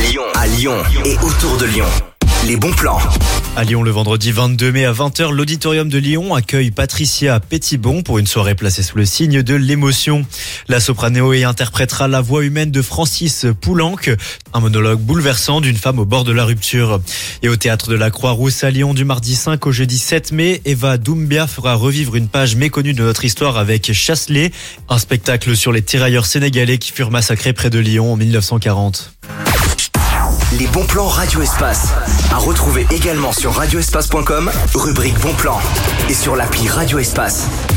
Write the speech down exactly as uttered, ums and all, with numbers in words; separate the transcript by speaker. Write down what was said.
Speaker 1: Lyon, à Lyon et autour de Lyon. Les bons plans.
Speaker 2: À Lyon, le vendredi vingt-deux mai à vingt heures, l'auditorium de Lyon accueille Patricia Pétibon pour une soirée placée sous le signe de l'émotion. La soprano y interprétera la voix humaine de Francis Poulenc, un monologue bouleversant d'une femme au bord de la rupture. Et au théâtre de la Croix-Rousse à Lyon, du mardi cinq au jeudi sept mai, Eva Doumbia fera revivre une page méconnue de notre histoire avec Chasselet, un spectacle sur les tirailleurs sénégalais qui furent massacrés près de Lyon en mille neuf cent quarante.
Speaker 1: Les bons plans Radio Espace. À retrouver également sur radio espace point com, rubrique bons plans. Et sur l'appli Radio Espace.